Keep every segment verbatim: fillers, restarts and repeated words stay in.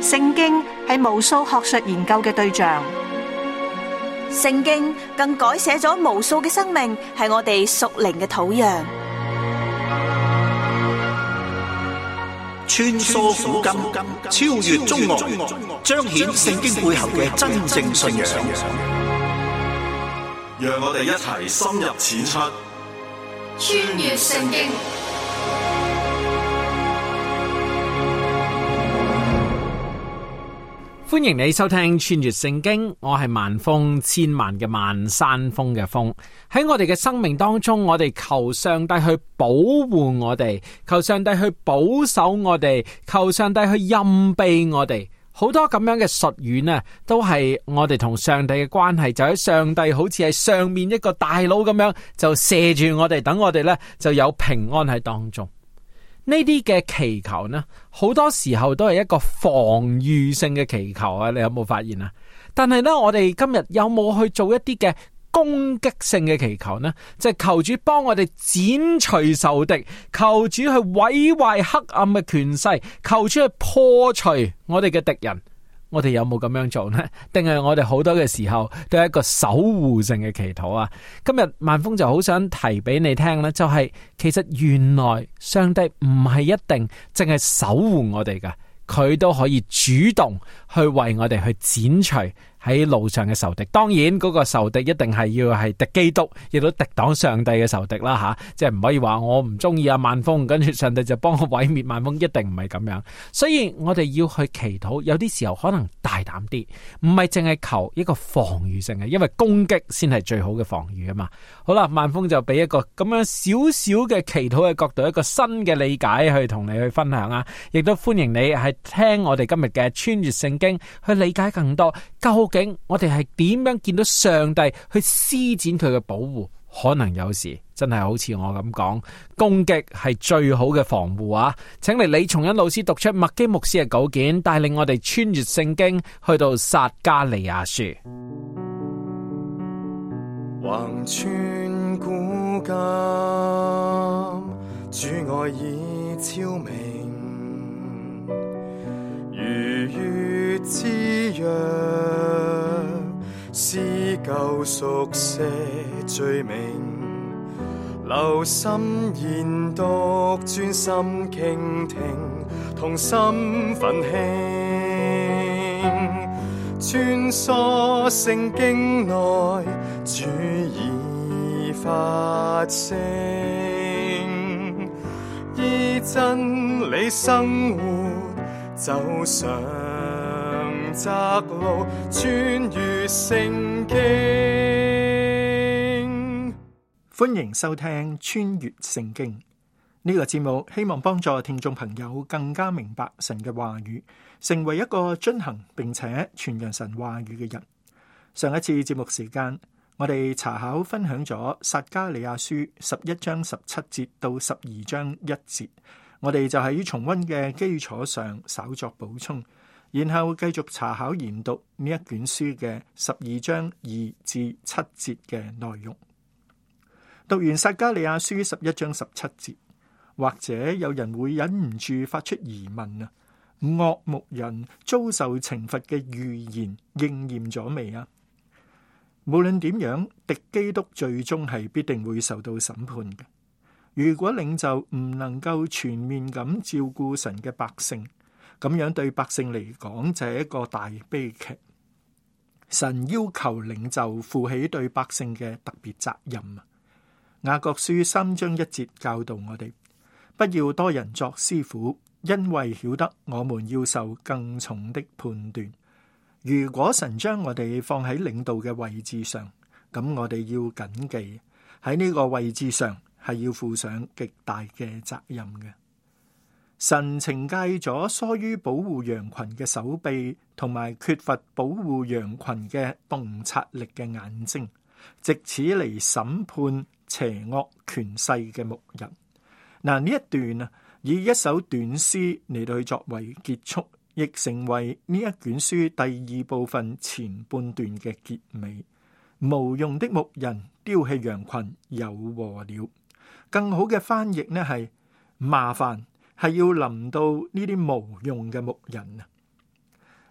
聖經係無數學術研究嘅對象， 聖經更改寫咗無數嘅生命，係我哋屬靈嘅土壤。 穿梭古今，超越中外，彰顯聖經背後嘅真正信仰。 讓我哋一齊深入淺出， 穿越聖經。 歡迎你收聽穿越聖經，我係萬峰，千萬嘅萬，山峰嘅峰。喺我哋嘅生命當中，我哋求上帝去保護我哋，求上帝去保守我哋，求上帝去蔭庇我哋。好多咁樣嘅術語呢，都係我哋同上帝嘅關係，就喺上帝好似係上面一個大佬咁樣，就射住我哋，等我哋呢就有平安喺當中。呢啲嘅祈求呢，好多時候都係一個防禦性嘅祈求啊！你有冇發現啊？但係呢，我哋今日有冇去做一啲嘅攻擊性嘅祈求呢？即係求主幫我哋剪除仇敵，求主去毀壞黑暗嘅權勢，求主去破除我哋嘅敵人。我哋有冇咁樣做呢？定係我哋好多嘅時候都係一個守護性嘅祈禱啊？今日萬峰就好想提俾你聽呢，就係、是、其實原來上帝唔係一定淨係守護我哋㗎，佢都可以主動去為我哋去剪除喺路上嘅仇敵。當然嗰個仇敵一定係要係敵基督，亦都敵擋上帝嘅仇敵啦吓，即係唔可以話我唔中意阿萬峰，跟住上帝就幫我毀滅萬峰，一定唔係咁樣。所以我哋要去祈禱，有啲時候可能大膽啲，唔係淨係求一個防禦性嘅，因為攻擊先係最好嘅防禦啊嘛。好啦，萬峰就俾一個咁樣少少嘅祈禱嘅角度，一個新嘅理解去同你去分享啊，亦都歡迎你係聽我哋今日嘅穿越聖經，去理解更多究竟我哋係點樣見到上帝去施展佢嘅保護。可能有時真係好似我咁講，攻擊係最好嘅防護啊！請嚟李松恩老師讀出麥基牧師嘅稿件，帶領我哋穿越聖經去到撒迦利亞書。 橫穿古今，主愛已超明，如月之約，施救贖赦罪名，留心研讀，專心傾聽，同心奮興，穿梭聖經內，主已發聲，依真理生活，走上窄路，穿越聖經。 歡迎收聽穿越聖經呢個節目，希望幫助聽眾朋友更加明白神嘅話語，成為一個遵行並且傳揚神話語嘅人。上一次節目時間，我哋查考分享咗撒迦利亞書十一章十七節到十二章一節，我哋就喺重溫嘅基礎上稍作補充，然後繼續查考研讀呢一卷書嘅十二章二至七節嘅內容。讀完撒迦利亞書十一章十七節，或者有人會忍唔住發出疑問啊，惡牧人遭受懲罰嘅預言應驗咗未啊？無論點樣，敵基督最終係必定會受到審判嘅。如果領袖唔能夠全面咁照顧神嘅百姓，咁樣對百姓嚟講就係一個大悲劇。神要求領袖負起對百姓嘅特別責任啊！雅各書三章一節教導我哋，不要多人作師傅，因為曉得我們要受更重的判斷。如果神將我哋放喺領導嘅位置上，咁我哋要謹記喺呢個位置上係要負上極大嘅責任嘅。神懲戒咗疏於保護羊群嘅手臂，同埋缺乏保護羊群嘅洞察力嘅眼睛，藉此嚟審判邪惡權勢嘅牧人。嗱，呢一段啊，以一首短詩嚟到去作為結束，亦成為呢一卷書第二部分前半段嘅結尾。無用的牧人丟棄羊群，有禍了。更好嘅翻譯呢係麻煩係要臨到呢啲無用嘅牧人啊！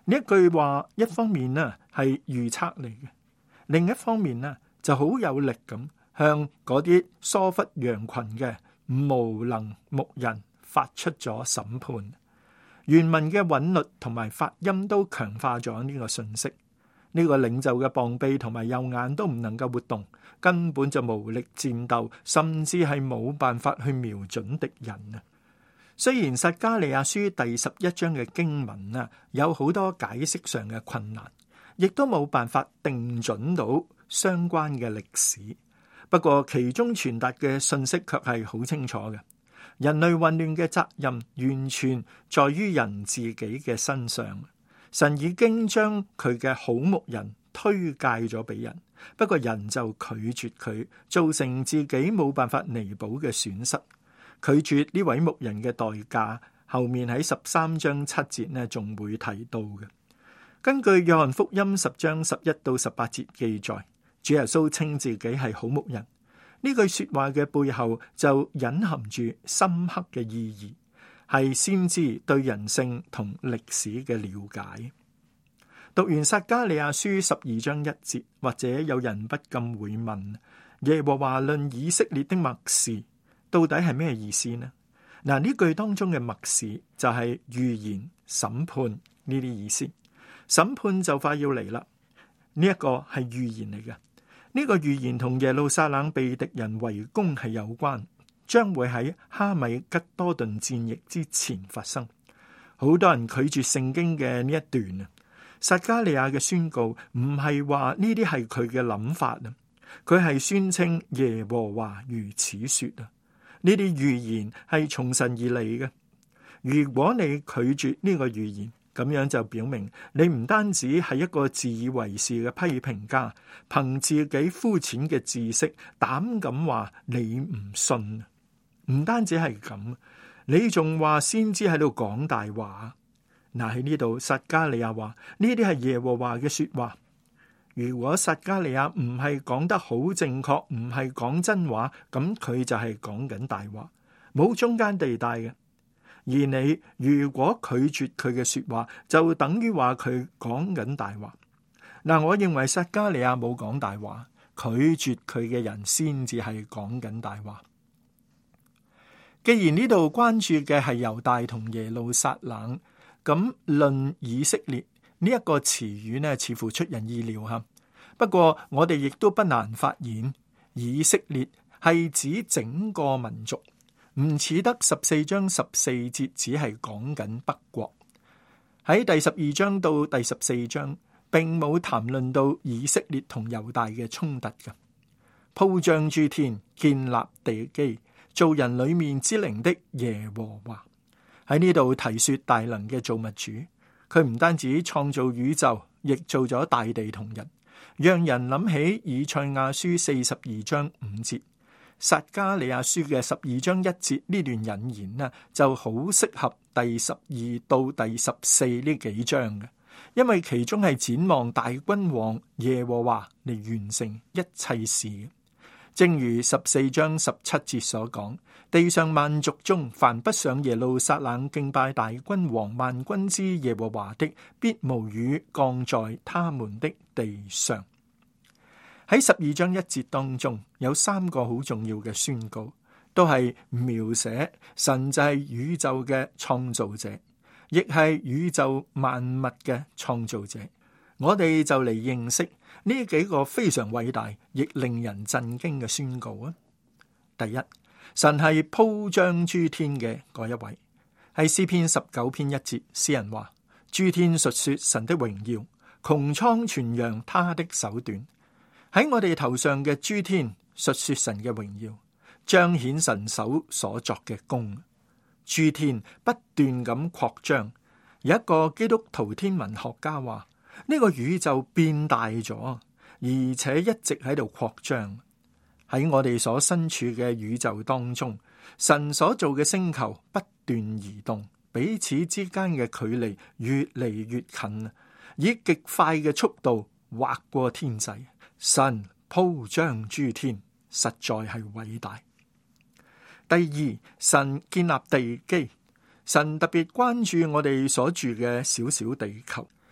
呢一句話一方面呢係預測嚟嘅，另一方面呢就好有力咁向嗰啲疏忽羊群嘅無能牧人發出咗審判。原文嘅韻律同埋發音都強化咗呢個信息。呢個領袖嘅膀臂同埋右眼都唔能夠活動，根本就無力戰鬥，甚至係冇辦法去瞄準敵人啊！雖然撒迦利亞書第十一章嘅經文啊，有好多解釋上嘅困難，亦都冇辦法定準到相關嘅歷史。不過其中傳達嘅信息卻係好清楚嘅。人類混亂嘅責任完全在於人自己嘅身上。神已經將佢嘅好牧人推介咗俾人，不過人就拒絕佢，造成自己冇辦法彌補嘅損失。拒絕呢位牧人嘅代價，後面喺十三章七節呢仲會提到嘅。根據約翰福音十章十一到十八節記載，主耶穌稱自己係好牧人。呢句說話嘅背後就隱含住深刻嘅意義，係先知對人性同歷史嘅了解。讀完撒迦利亞書十二章一節，或者有人不禁會問：耶和華論以色列的默示到底係咩意思呢？嗱，呢句當中嘅默示就係預言、審判呢啲意思。審判就快要嚟啦，呢一個係預言嚟嘅。呢個預言同耶路撒冷被敵人圍攻係有關，將會喺哈米吉多頓戰役之前發生。好多人拒絕聖經嘅呢一段啊，撒迦利亞嘅宣告唔係話呢啲係佢嘅諗法啊，佢係宣稱耶和華如此說啊。呢啲預言係從神而嚟嘅。如果你拒絕呢個預言，咁樣就表明你唔單止係一個自以為是嘅批評家，憑自己膚淺嘅知識膽敢話你唔信。唔單止係咁，你仲話先知喺度講大話。嗱，喺呢度撒迦利亞話呢啲係耶和華嘅說話。如果撒迦利亞唔係講得好正確，唔係講真話，咁佢就係講緊大話，冇中間地帶嘅。而你如果拒絕佢嘅說話，就等於話佢講緊大話。嗱，我認為撒迦利亞冇講大話，拒絕佢嘅人先至係講緊大話。既然呢度關注嘅係猶大同耶路撒冷，咁論以色列呢一個詞語呢，似乎出人意料吓。不過我哋亦都不難發現，以色列係指整個民族。唔似得十四章十四節只係講緊北國。喺第十二章到第十四章並冇談論到以色列同猶大嘅衝突嘅。鋪張諸天，建立地基，造人裏面之靈的耶和華，喺呢度提說大能嘅造物主。佢唔單止創造宇宙，亦做咗大地同人，讓人諗起以賽亞書四十二章五節。撒迦利亞書嘅十二章一節呢段引言呢，就好適合第十二到第十四呢幾章嘅，因為其中係展望大君王耶和華嚟完成一切事。正如十四章十七節所講，地上萬族中凡不上耶路撒冷敬拜大君王萬軍之耶和華的，必無雨降在他們的地上。喺十二章一節當中，有三個好重要嘅宣告，都係描寫神就係宇宙嘅創造者，亦係宇宙萬物嘅創造者。我哋就嚟認識呢幾個非常偉大亦令人震驚嘅宣告啊！第一，神係鋪張諸天嘅嗰一位，喺詩篇十九篇一節，詩人話：諸天述說神的榮耀，穹蒼傳揚他的手段。喺我哋頭上嘅諸天述說神嘅榮耀，彰顯神手所作嘅功。諸天不斷咁擴張，有一個基督徒天文學家話：呢個宇宙變大咗，而且一直喺度擴張。喺我哋所身處嘅宇宙當中，神所做嘅星球不斷移動，彼此之間嘅距離越嚟越近，以極快嘅速度劃過天際。神鋪張諸天，實在係偉大。第二，神建立地基，神特別關注我哋所住嘅小小地球。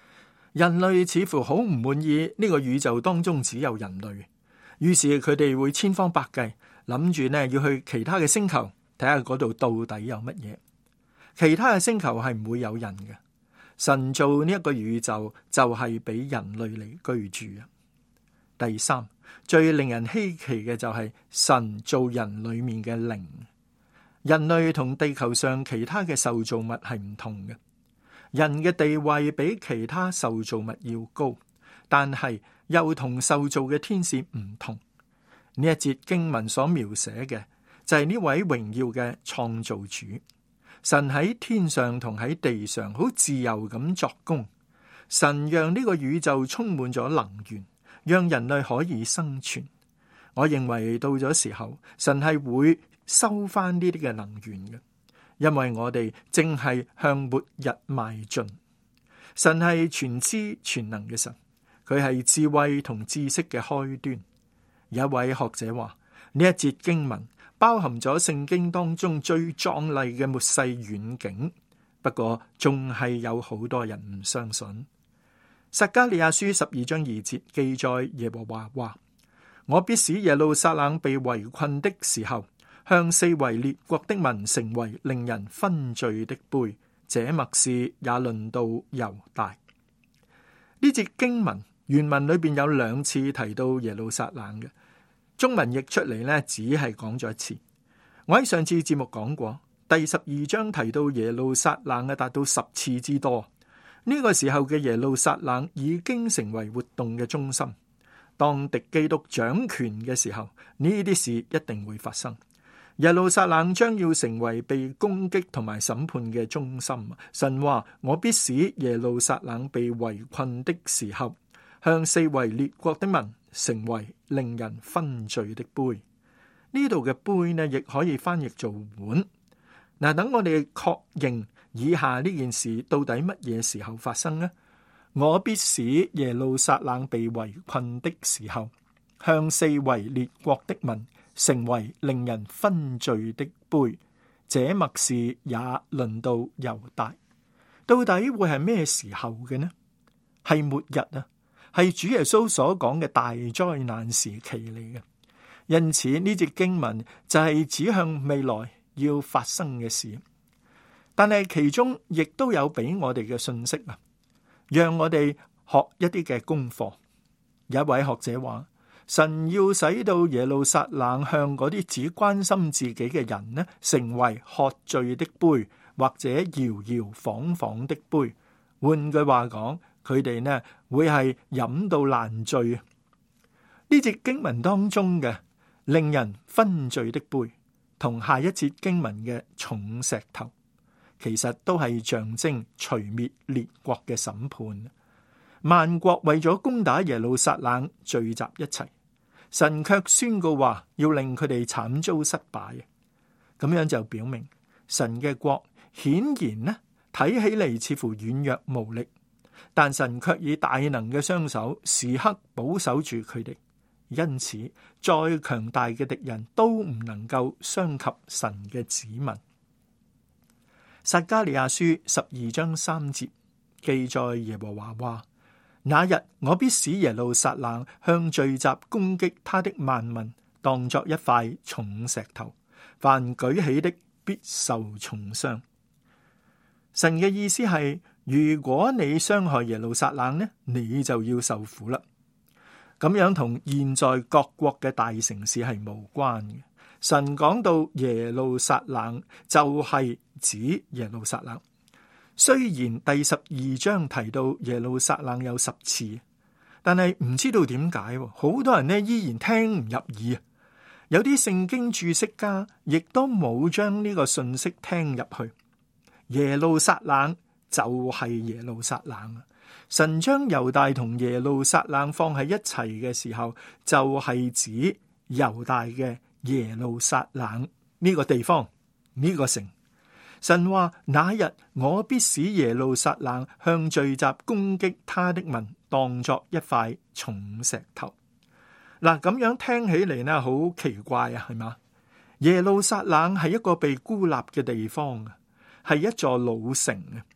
人類似乎好唔滿意呢個宇宙當中只有人類，於是佢哋會千方百計諗住呢要去其他嘅星球睇下嗰度到底有乜嘢。其他嘅星球係唔會有人嘅，神造呢一個宇宙就係俾人類嚟居住啊。第三，最令人稀奇嘅就係神造人裏面嘅靈。人類同地球上其他嘅受造物係唔同嘅，人嘅地位比其他受造物要高，但係又同受造嘅天使唔同。呢一節經文所描寫嘅就係呢位榮耀嘅創造主。神喺天上同喺地上好自由咁作工，神讓呢個宇宙充滿咗能源，讓人類可以生存。我認為到咗時候，神係會收翻呢啲嘅能源嘅，因為我哋正係向末日邁進。神係全知全能嘅神，佢係智慧同知識嘅開端。有一位學者話，呢一節經文包含咗聖經當中最壯麗嘅末世遠景，不過仲係有好多人唔相信。撒迦利亞書十二章二節記載耶和華話：我必使耶路撒冷被圍困的時候，向四圍列國的民成為令人分醉的杯，這默示也論到猶大。呢節經文原文裏邊有兩次提到耶路撒冷嘅，中文譯出嚟呢，只係講咗一次。我喺上次節目講過，第十二章提到耶路撒冷嘅達到十次之多。呢、這個時候嘅耶路撒冷已經成為活動嘅中心。當敵基督掌權嘅時候，呢啲事一定會發生。耶路撒冷將要成為被攻擊同埋審判嘅中心。神話：我必使耶路撒冷被圍困的時候，向四圍列國的民成為令人分醉的杯。呢度嘅杯呢，亦可以翻譯做碗。嗱，等我哋確認以下呢件事到底乜嘢時候發生呢？我必使耶路撒冷被圍困的時候，向四圍列國的民成為令人分醉的杯。這默示也論到猶大。到底會係咩時候嘅呢？係末日啊，係主耶穌所講嘅大災難時期嚟嘅。因此呢節經文就係指向未來要發生嘅事，但係其中亦都有俾我哋嘅信息啊，讓我哋學一啲嘅功課。有一位學者話，神要使到耶路撒冷向嗰啲只關心自己嘅人呢，成為喝醉的杯，或者搖搖晃晃的杯。換句話講，佢哋呢會係飲到爛醉。呢節經文當中嘅令人分醉的杯，同下一節經文嘅重石頭，其實都係象徵除滅列國嘅審判。萬國為咗攻打耶路撒冷聚集一齊，神卻宣告話要令佢哋慘遭失敗。咁樣就表明神嘅國顯然呢睇起嚟似乎軟弱無力，但神卻以大能嘅雙手時刻保守住佢哋。因此，再強大嘅敵人都唔能夠傷及神嘅子民。撒迦利亞書十二章三節記載耶和華話：那日我必使耶路撒冷向聚集攻擊他的萬民當作一塊重石頭，凡舉起的必受重傷。神嘅意思係，如果你傷害耶路撒冷呢，你就要受苦啦。咁樣同現在各國嘅大城市係無關嘅。神講到耶路撒冷就係指耶路撒冷。雖然第十二章提到耶路撒冷有十次，但係唔知道點解，好多人呢依然聽唔入耳。有啲聖經注釋家亦都冇將呢個信息聽入去。耶路撒冷就係耶路撒冷。神將猶大同耶路撒冷放喺一齊嘅時候，就係指猶大嘅耶路撒冷呢個地方，呢個城。神話那日我必使耶路撒冷向聚集攻擊他的民當作一塊重石頭。嗱，咁樣聽起嚟呢，好奇怪啊，係嘛？耶路撒冷係一個被孤立嘅地方啊，係一座老城啊。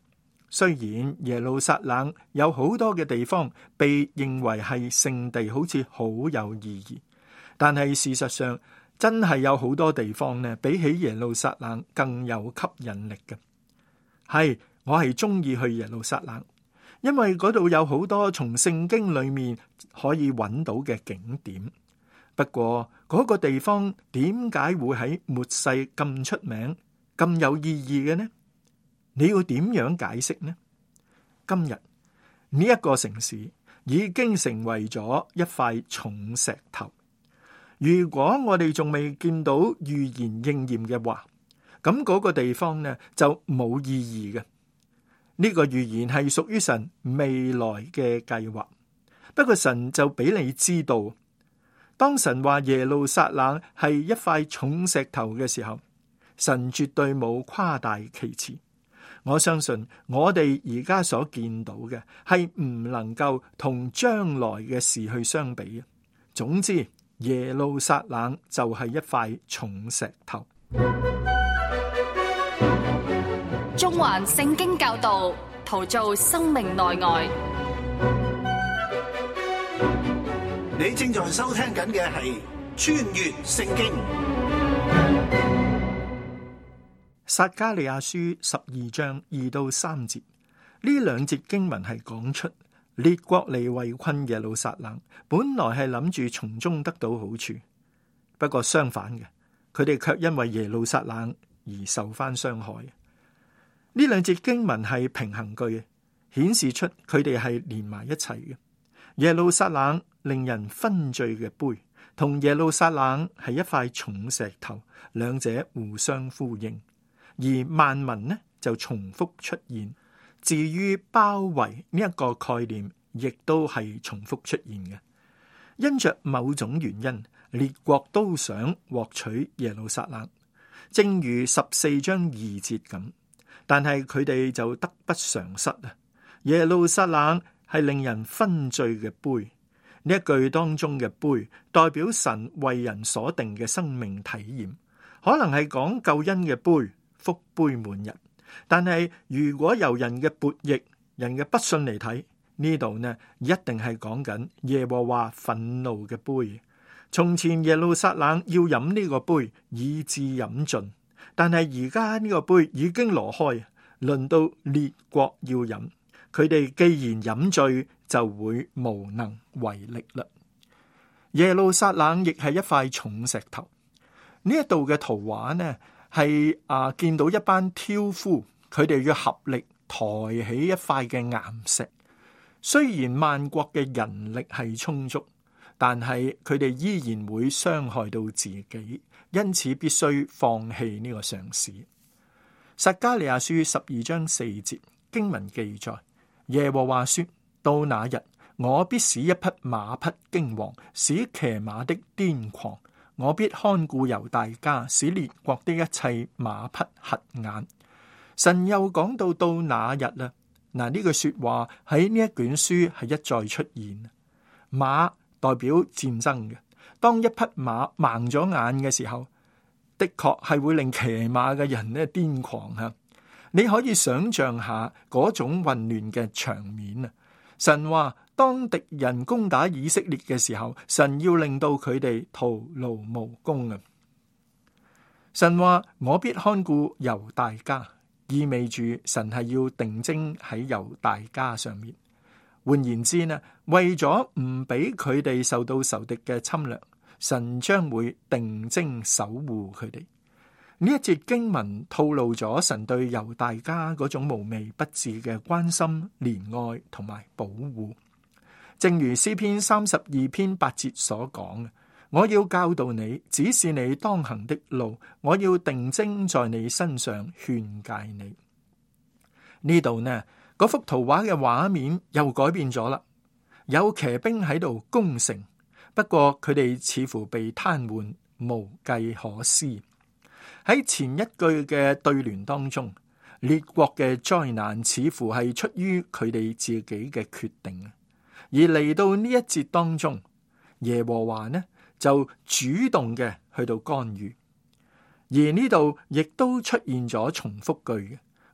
雖然耶路撒冷有好多嘅地方被認為係聖地，好似好有意義，但係事實上真係有好多地方呢，比起耶路撒冷更有吸引力嘅。係，我係中意去耶路撒冷，因為嗰度有好多從聖經裏面可以揾到嘅景點。不過嗰個地方點解會喺末世咁出名、咁有意義嘅呢？你要點樣解釋呢？今日呢一個城市已經成為咗一塊重石頭。如果我哋仲未見到預言應驗嘅話，咁嗰個地方呢就冇意義嘅。呢個預言係屬於神未來嘅計劃。不過神就俾你知道，當神話耶路撒冷係一塊重石頭嘅時候，神絕對冇誇大其詞。我相信我哋而家所見到嘅係唔能夠同將來嘅事去相比嘅。總之，耶路撒冷就係一塊重石頭。 中環聖經教導，陶造生命內外。 你正在收聽緊嘅係穿越聖經。 撒迦利亞書十二章二到三節，呢兩節經文係講出列國嚟圍困耶路撒冷，本來係諗住從中得到好處，不過相反嘅，佢哋卻因為耶路撒冷而受翻傷害。呢兩節經文係平衡句，顯示出佢哋係連埋一齊嘅。耶路撒冷令人昏醉嘅杯，同耶路撒冷係一塊重石頭，兩者互相呼應。而萬民呢就重複出現，至於包圍呢一個概念，亦都係重複出現嘅。因着某種原因，列國都想獲取耶路撒冷，正如十四章二節咁。但係佢哋就得不償失啊！耶路撒冷係令人昏醉嘅杯，呢一句當中嘅杯，代表神為人所定嘅生命體驗，可能係講救恩嘅杯。福杯滿溢，但係如果由人嘅悖逆、人嘅不信嚟睇，呢度呢一定係講緊耶和華憤怒嘅杯。從前耶路撒冷要飲呢個杯，以致飲盡，但係而家呢個杯已經挪開，輪到列國要飲。佢哋既然飲醉，就會無能為力啦。耶路撒冷亦係一塊重石頭。呢一度嘅圖畫呢？係啊，見到一班挑夫，佢哋要合力抬起一塊嘅岩石。雖然萬國嘅人力係充足，但係佢哋依然會傷害到自己，因此必須放棄呢個嘗試。撒迦利亞書十二章四節經文記載，耶和華說：到那日，我必使一匹馬匹驚惶，使騎馬的癲狂。我必看顧猶大家，使列國的一切馬匹瞎眼。神又講到到那日啦，嗱，呢句說話喺呢一卷書係一再出現。馬代表戰爭嘅，當一匹馬盲咗眼嘅時候，的確係會令騎馬嘅人咧癲狂啊！你可以想象下嗰種混亂嘅場面啊！神話，當敵人攻打以色列嘅時候，神要令到佢哋徒勞無功啊！神話，我必看顧猶大家，意味住神係要定睛喺猶大家上面。換言之呢，為咗唔俾佢哋受到仇敵嘅侵略，神將會定睛守護佢哋。呢一節經文透露咗神對猶大家嗰種無微不至嘅關心、憐愛同埋保護。正如詩篇三十二篇八節所講，我要教導你，指示你當行的路，我要定睛在你身上勸誡你。呢度呢，嗰幅圖畫嘅畫面又改變咗啦，有騎兵喺度攻城，不過佢哋似乎被癱瘓，無計可施。喺前一句嘅對聯當中，列國嘅災難似乎係出於佢哋自己嘅決定，而嚟到呢一節當中，耶和華呢就主動嘅去到干預，而呢度亦都出現咗重複句嘅，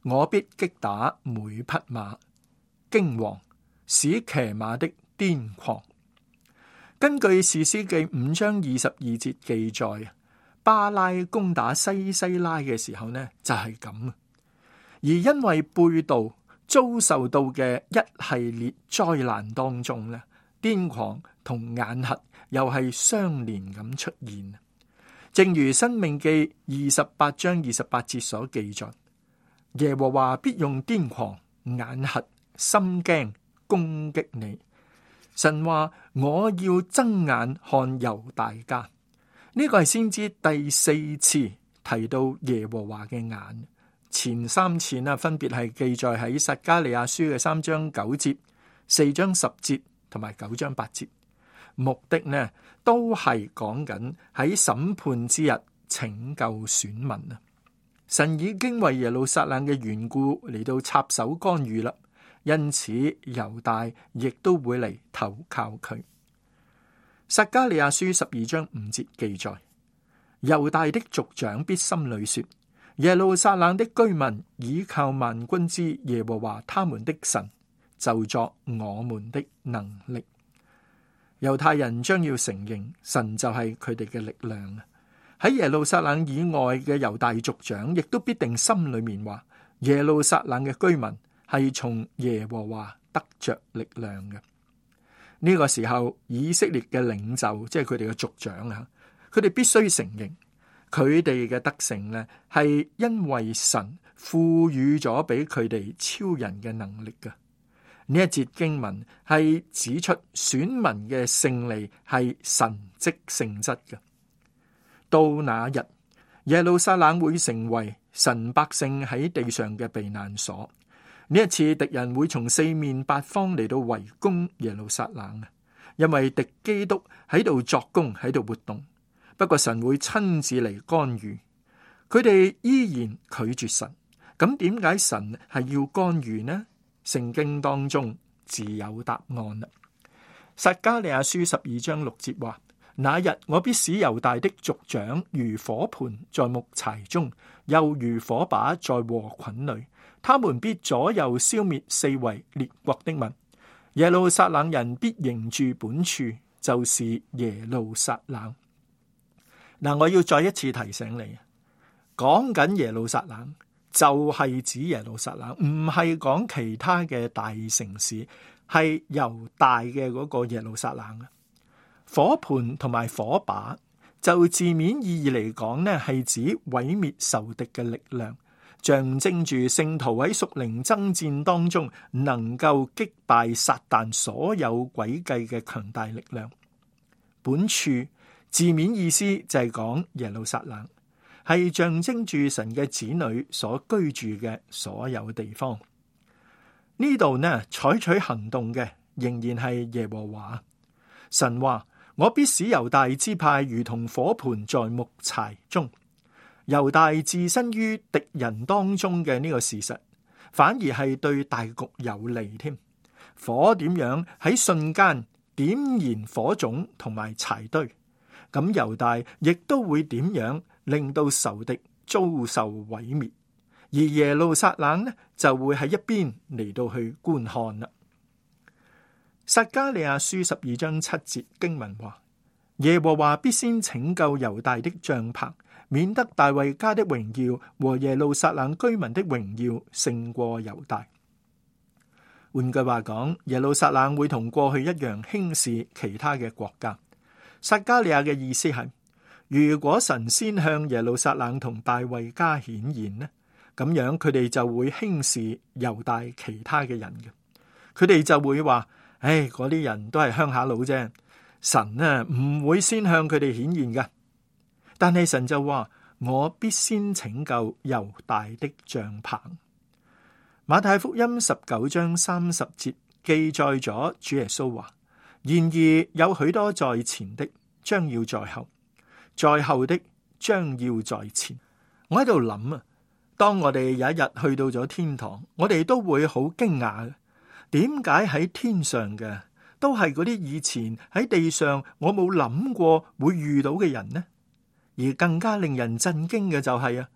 我必擊打每匹馬，驚惶，使騎馬的癲狂。根據士師記五章二十二節記載，巴拉攻打西西拉嘅時候呢，就係咁。而因為背道遭受到嘅一系列災難當中呢，癲狂同眼瞎又係相連咁出現。正如申命記二十八章二十八節所記載，耶和華必用癲狂、眼瞎、心驚攻擊你。神話我要睜眼看猶大家，呢、這個係先知第四次提到耶和華嘅眼。前三次啊，分別係記載喺撒迦利亞書嘅三章九節、四章十節同埋九章八節。目的呢，都係講緊喺審判之日拯救選民啊！神已經為耶路撒冷嘅緣故嚟到插手干預啦，因此猶大亦都會嚟投靠佢。撒迦利亞書十二章五節記載，猶大的族長必心裏說，耶路撒冷的居民倚靠萬軍之耶和華他們的神，就作我們的能力。猶太人將要承認神就係佢哋嘅力量。喺耶路撒冷以外嘅猶大族長亦都必定心裏面話，耶路撒冷嘅居民係從耶和華得着力量嘅。呢、這個時候，以色列嘅領袖即係佢哋嘅族長啊，佢哋必須承認佢哋嘅得勝呢係因為神賦予咗俾佢哋超人嘅能力嘅。呢一節經文係指出選民嘅勝利係神蹟性質嘅。到那日，耶路撒冷會成為神百姓喺地上嘅避難所。呢一次敵人會從四面八方嚟到圍攻耶路撒冷，因為敵基督喺度作工，喺度活動。不過神會親自嚟干預，佢哋依然拒絕神。咁點解神係要干預呢？聖經當中自有答案啦。撒迦利亞書十二章六節話，那日我必使猶大的族長如火盆在木柴中，又如火把在禾捆裏，他們必左右消滅四圍列國的民。耶路撒冷人必仍住本處，就是耶路撒冷。嗱，我要再一次提醒你，講緊耶路撒冷就係指耶路撒冷，唔係講其他嘅大城市，係猶大嘅嗰個耶路撒冷啊。火盆同埋火把就字面意義嚟講呢，係指毀滅仇敵嘅力量，象徵住聖徒喺屬靈爭戰當中能夠擊敗撒旦所有詭計嘅強大力量。本處字面意思就係講耶路撒冷，係象徵住神嘅子女所居住嘅所有地方。呢度呢，採取行動嘅仍然係耶和華。神話，我必使猶大支派如同火盆在木柴中。猶大置身於敵人當中嘅呢個事實，反而係對大局有利添。火點樣喺瞬間點燃火種同埋柴堆，咁猶大亦都會點樣令到仇敵遭受毀滅，而耶路撒冷呢就會喺一邊嚟到去觀看啦。撒迦利亞書十二章七節經文話，耶和華必先拯救猶大的帳棚，免得大衛家的榮耀和耶路撒冷居民的榮耀勝過猶大。換句話講，耶路撒冷會同過去一樣輕視其他嘅國家。撒迦利亞嘅意思係，如果神先向耶路撒冷同大衛家顯現呢，咁樣佢哋就會輕視猶大其他嘅人嘅。佢哋就會話，唉，嗰啲人都係鄉下佬啫，神呢唔會先向佢哋顯現嘅。但係神就話，我必先拯救猶大的帳棚。馬太福音十九章三十節記載咗主耶穌話，然而有許多在前的，將要在後；在後的，將要在前。我喺度諗啊，當我哋有一日去到咗天堂，我哋都會好驚訝嘅。點解喺天上嘅都係嗰啲以前喺地上我冇諗過會遇到嘅人呢？而更加令人震驚嘅就係啊，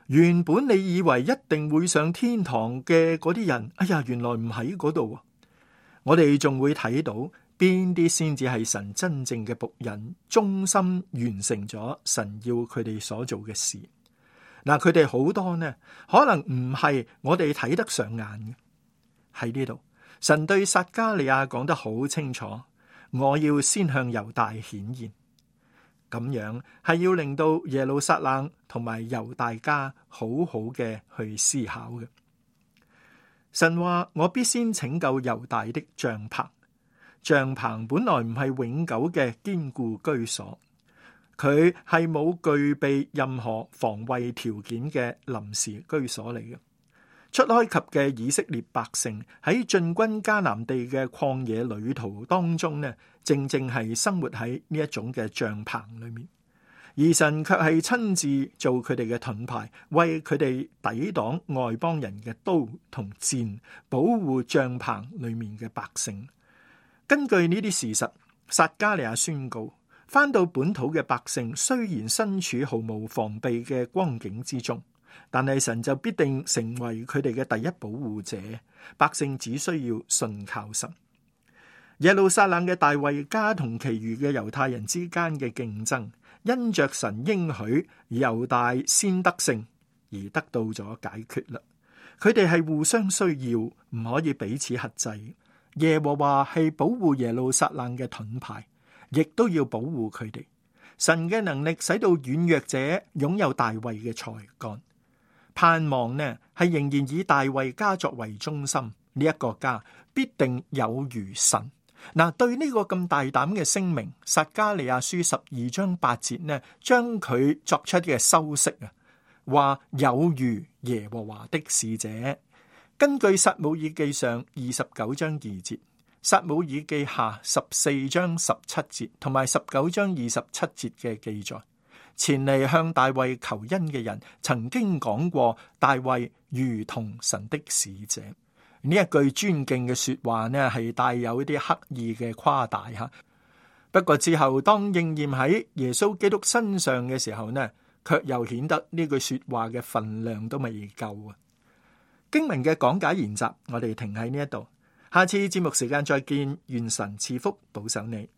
原本你以為一定會上天堂嘅嗰啲人，哎呀，原來唔喺嗰度。我哋仲會睇到邊啲先至係神真正嘅僕人，忠心完成咗神要佢哋所做嘅事。嗱，佢哋好多呢，可能唔係我哋睇得上眼嘅。喺呢度，神對撒迦利亞講得好清楚，我要先向猶大顯現。咁樣係要令到耶路撒冷同埋猶大家好好嘅去思考嘅。神話，我必先拯救猶大的帳棚。帳篷本來唔係永久嘅堅固居所，佢係冇具備任何防衛條件嘅臨時居所嚟嘅。出埃及嘅以色列百姓喺進軍迦南地嘅曠野旅途當中呢，正正係生活喺呢一種嘅帳篷裏面，而神卻係親自做佢哋嘅盾牌，為佢哋抵擋外邦人嘅刀同箭，保護帳篷裏面嘅百姓。根據呢啲事實，撒迦利亞宣告，返到本土嘅百姓雖然身處毫無防備嘅光景之中，但係神就必定成為佢哋嘅第一保護者，百姓只需要信靠神。耶路撒冷嘅大衛家同其餘嘅猶太人之間嘅競爭，因着神應許猶大先得勝而得到咗解決啦。佢哋係互相需要，唔可以彼此克制。耶和華係保護耶路撒冷嘅盾牌，亦都要保護佢哋。神嘅能力使到軟弱者擁有大衛嘅才幹。盼望呢係仍然以大衛家作為中心，呢一個家必定有如神。嗱，對呢個咁大膽嘅聲明，撒迦利亞書十二章八節呢，將佢作出嘅修飾啊，話有如耶和華的使者。根據撒母耳記上二十九章二節，撒母耳記下十四章十七節同埋十九章二十七節嘅記載，前嚟向大衛求恩嘅人曾經講過，大衛如同神的使者。呢一句尊敬嘅說話呢，係帶有一啲刻意嘅誇大吓。不過之後當應驗喺耶穌基督身上嘅時候呢，卻又顯得呢句說話嘅分量都未夠啊。經文嘅講解研習，我哋停喺呢一度，下次節目時間再見，願神賜福保守你。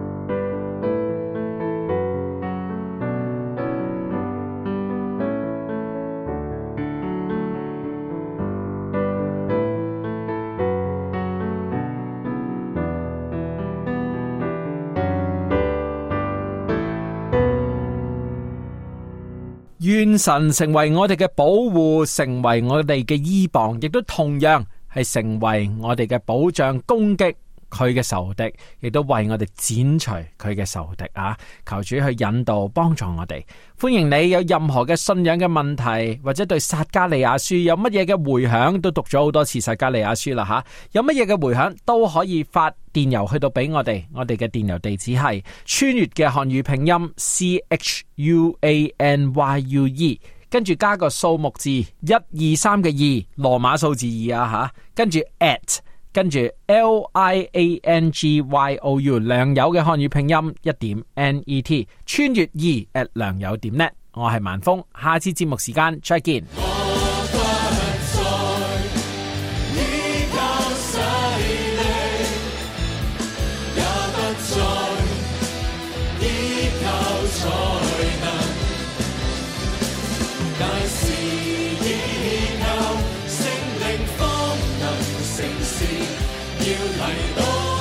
願神成為我哋嘅保護，成為我哋嘅依傍，亦都同樣係成為我哋嘅保障，攻擊佢嘅仇敵，亦都為我哋剪除佢嘅仇敵啊！求主去引導幫助我哋。歡迎你有任何嘅信仰嘅問題，或者對撒迦利亞書有乜嘢嘅回響，都讀咗好多次撒迦利亞書啦吓，有乜嘢嘅回響都可以發電郵去到俾我哋，我哋嘅電郵地址係穿越嘅漢語拼音 C H U A N Y U E， 跟住加個數目字一二三嘅二，羅馬數字二啊吓，跟住 at， 跟住 L I A N G Y O U， 良友嘅漢語拼音一點 N E T， 穿越二 at 良友點 net， 我係萬峰，下次節目時間再見。 要嚟到。